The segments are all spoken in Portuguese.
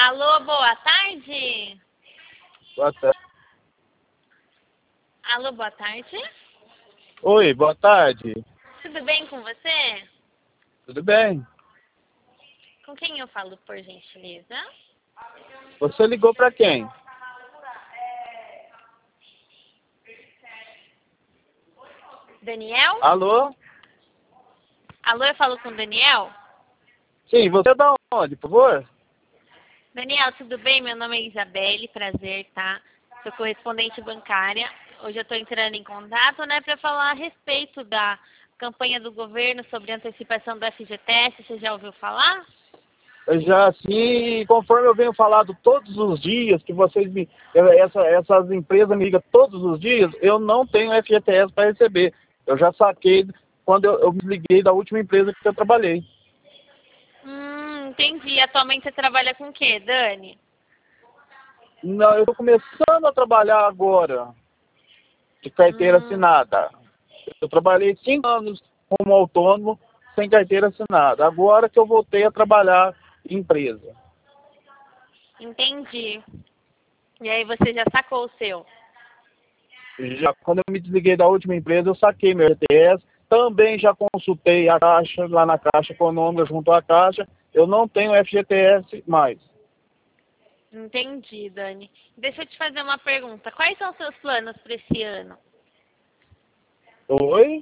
Alô, boa tarde. Boa tarde. Alô, boa tarde. Oi, boa tarde. Tudo bem com você? Tudo bem? Com quem eu falo, por gentileza? Você ligou para quem? Daniel? Alô? Alô, eu falo com o Daniel? Sim, você é da onde, por favor? Daniel, tudo bem? Meu nome é Isabelle, prazer, tá? Sou correspondente bancária. Hoje eu estou entrando em contato, né, para falar a respeito da campanha do governo sobre antecipação do FGTS. Você já ouviu falar? Eu já, sim, conforme eu venho falado todos os dias, que vocês me. Essas empresas me ligam todos os dias, eu não tenho FGTS para receber. Eu já saquei quando eu me liguei da última empresa que eu trabalhei. Entendi. Atualmente você trabalha com o quê, Dani? Não, eu estou começando a trabalhar agora, de carteira Hum, assinada. Eu trabalhei 5 anos como autônomo, sem carteira assinada. Agora que eu voltei a trabalhar em empresa. entendi. E aí você já sacou o seu? Já quando eu me desliguei da última empresa, eu saquei meu FGTS. Também já consultei a Caixa, lá na Caixa Econômica, junto à Caixa. Eu não tenho FGTS mais. Entendi, Dani. Deixa eu te fazer uma pergunta. Quais são os seus planos para esse ano? Oi?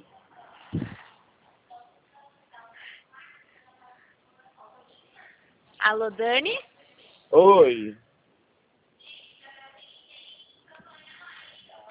Alô, Dani? Oi.